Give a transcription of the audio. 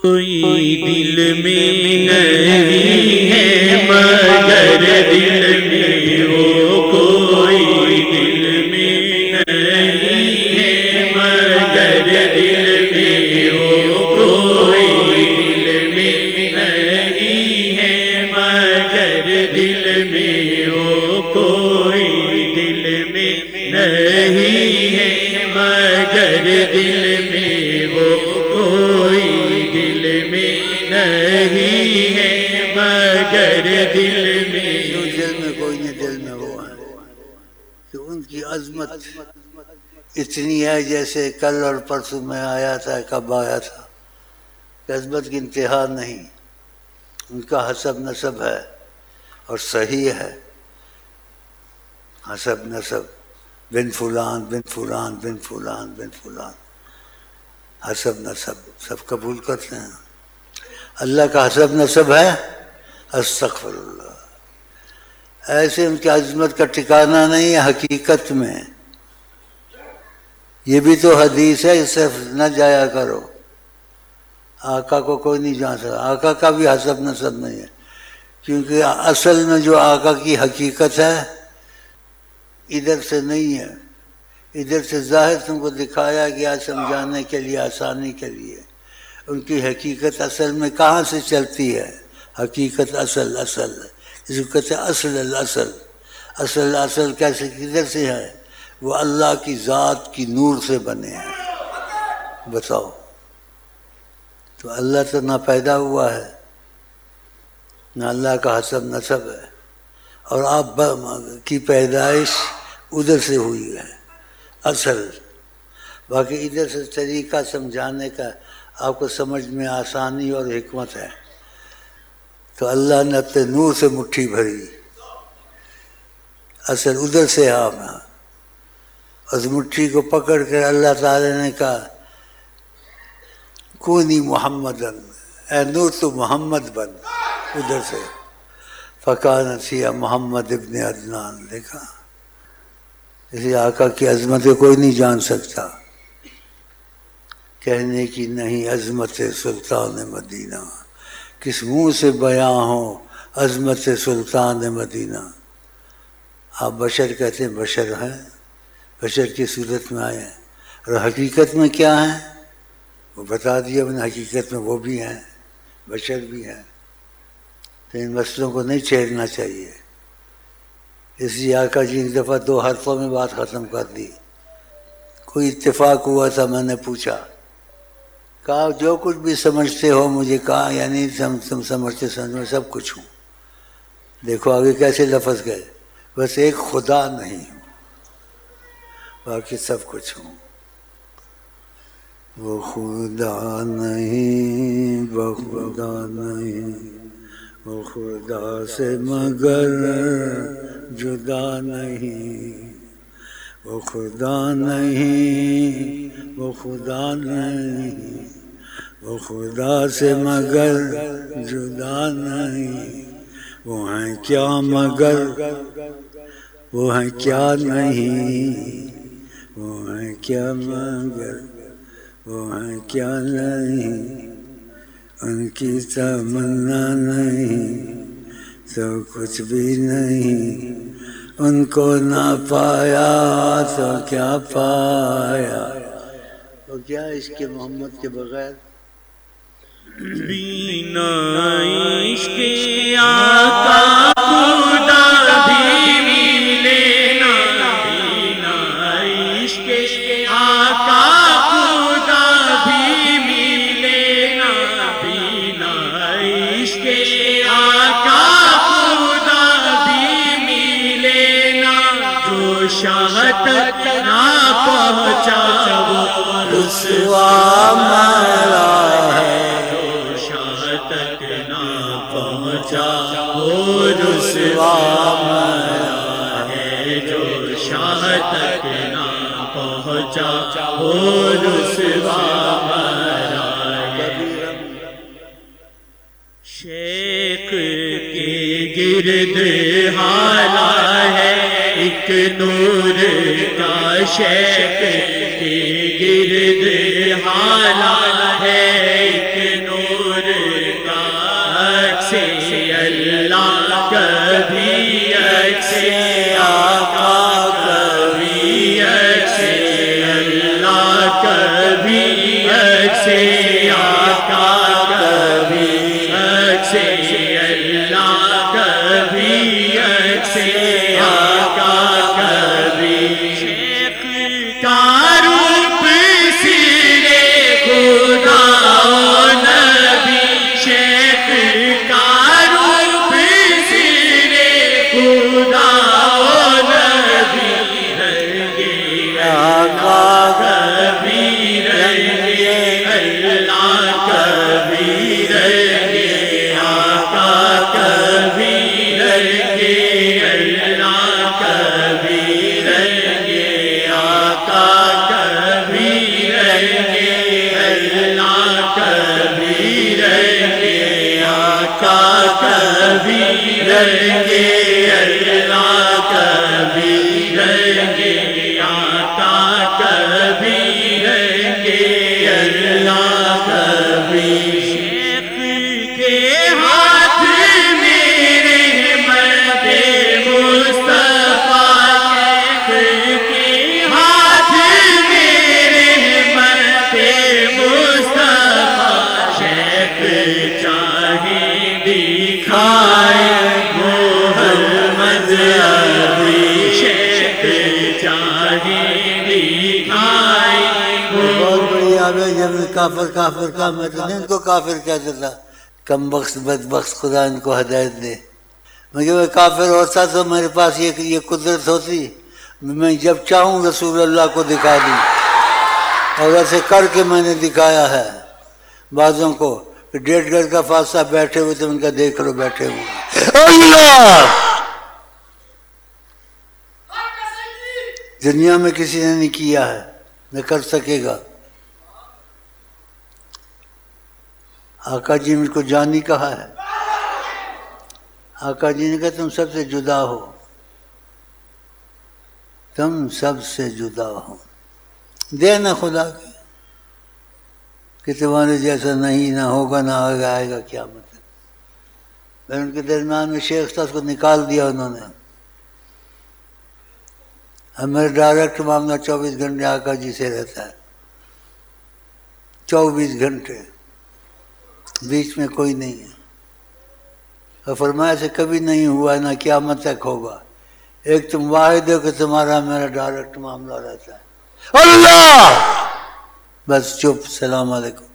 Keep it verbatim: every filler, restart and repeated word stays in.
کوئی دل میں نہیں ہے مگر دل میں وہ کوئی دل میں نہیں ہے مگر دل میں وہ کوئی دل میں نہیں ہے مگر دل میں وہ کوئی دل میں نہیں ہے مگر دل میں وہ کوئی دل میں نہیں ہے مگر دل میں دل میں کوئی نہیں، دل میں وہ ہے کہ ان کی عظمت اتنی ہے جیسے کل اور پرسوں میں آیا تھا، کب آیا تھا، عظمت کی انتہا نہیں. ان کا حسب نسب ہے اور صحیح ہے. حسب نسب بن فلان بن فلان بن فلان بن فلان، حسب نسب سب قبول کرتے ہیں. اللہ کا حسب نسب ہے استغفر اللہ. ایسے ان کی عظمت کا ٹھکانہ نہیں ہے حقیقت میں. یہ بھی تو حدیث ہے، صرف نہ جایا کرو. آقا کو کوئی نہیں جان سکتا. آقا کا بھی حسب نسب نہیں ہے، کیونکہ اصل میں جو آقا کی حقیقت ہے ادھر سے نہیں ہے. ادھر سے ظاہر تم کو دکھایا گیا سمجھانے کے لیے، آسانی کے لیے. ان کی حقیقت اصل میں کہاں سے چلتی ہے؟ حقیقت اصل اصل جس کو کہتے ہیں اصل الاصل. اصل اصل کیسے کدھر سے ہے؟ وہ اللہ کی ذات کی نور سے بنے ہیں. بتاؤ. تو اللہ تو نہ پیدا ہوا ہے نہ اللہ کا حسب نسب ہے، اور آپ کی پیدائش ادھر سے ہوئی ہے اصل. باقی ادھر سے طریقہ سمجھانے کا آپ کو سمجھ میں آسانی اور حکمت ہے. تو اللہ نے اپنے نور سے مٹھی بھری، اصل ادھر سے آپ ہیں. اس مٹھی کو پکڑ کر اللہ تعالی نے کہا کونی محمدن، اے نور تو محمد بن. ادھر سے فکانت فیہا محمد ابن عدنان. دیکھا، اسی آقا کی عظمت کو کوئی نہیں جان سکتا. کہنے کی نہیں عظمت سلطان مدینہ، کس منہ سے بیاں ہو عظمت سلطان مدینہ. آپ بشر کہتے ہیں، بشر ہیں، بشر کی صورت میں آئے ہیں، اور حقیقت میں کیا ہیں وہ بتا دیا میں نے. حقیقت میں وہ بھی ہیں، بشر بھی ہیں. تو ان مسئلوں کو نہیں چھیڑنا چاہیے. اس لیے آقا جی ایک دفعہ دو حرفوں میں بات ختم کر دی. کوئی اتفاق ہوا تھا، میں نے پوچھا، کہا جو کچھ بھی سمجھتے ہو مجھے. کہا یعنی تم سمجھتے سمجھ میں سب کچھ ہوں. دیکھو آگے کیسے لفظ گئے، بس ایک خدا نہیں ہوں، باقی سب کچھ ہوں. وہ خدا نہیں، وہ خدا نہیں، وہ خدا سے مگر جدا نہیں. وہ خدا نہیں، وہ خدا نہیں، وہ خدا سے مگر جدا نہیں. وہ ہیں کیا مگر وہ ہیں کیا نہیں، وہ ہیں کیا مگر وہ ہیں کیا نہیں. ان کی تمنا نہیں تو کچھ بھی نہیں. ان کو نہ پایا تو کیا پایا. تو کیا عشق محمد کے بغیر بینا عشق آقا خدا بھی ملے نا. بینا عشق آقا خدا بھی ملے نا. بینا عشق آقا خدا بھی ملے نا. جو شاہ تک نہ پہنچا وہ رسوا مرا ہے. وہ رسوا مرا ہے. جو شاہ تک نہ پہنچا وہ رسوا مرا ہے. شیخ کے گرد حالا ہے ایک نور کا. شیخ کے گرد حالا ہے ایک نور ایسے آقا کبھی ایسے اللہ کبھی ایسے آقا کبھی ایسے اللہ کبھی ایسے آقا کبھی شیخ کا روپ سیرے خدا و نبی شیخ کا روپ سیرے خدا و نبی رنگے آقا کبھی رنگے اللہ کبھی رنگے آقا کبھی رنگے اللہ کبھی رنگے آقا کبھی رنگے اللہ کبھی رنگے آقا کبھی رنگے اللہ کبھی رنگے آقا کبھی رنگے اللہ کبھی شیخ کے ہاتھ میں رحمت مصطفیٰ شیخ کے ہاتھ میں رحمت مصطفیٰ شیخ چاہے دکھائے محمد عربی شیخ چاہے دکھائے بہت بڑی آب ہے جب کافر کافر کا میں تو نہیں ان کو کافر کہتا تھا کم بخت بدبخت خدا ان کو ہدایت دے مگر میں کافر ہوتا تو میرے پاس یہ یہ قدرت ہوتی میں جب چاہوں رسول اللہ کو دکھا دوں اور ایسے کر کے میں نے دکھایا ہے بعضوں کو کہ ڈیڑھ گز کا فاصلہ بیٹھے ہوئے تو ان کا دیکھ لو بیٹھے ہوئے اللہ دنیا میں کسی نے نہیں کیا ہے نہ کر سکے گا آقا جی مجھ کو جانی کہا ہے آقا جی نے کہا تم سب سے جدا ہو تم سب سے جدا ہو دینا خدا کی کہ تمہارے جیسا نہیں نہ ہوگا نہ آگے آئے گا کیا مطلب میں ان کے درمیان میں شیخ تھا اس کو نکال دیا انہوں نے اب میرا ڈائریکٹ معاملہ چوبیس گھنٹے آقا جی سے رہتا ہے چوبیس گھنٹے بیچ میں کوئی نہیں ہے اور فرمایا سے کبھی نہیں ہوا نہ قیامت تک ہوگا ایک تم واحد ہو کہ تمہارا میرا ڈائریکٹ معاملہ رہتا ہے اللہ بس چپ السلام علیکم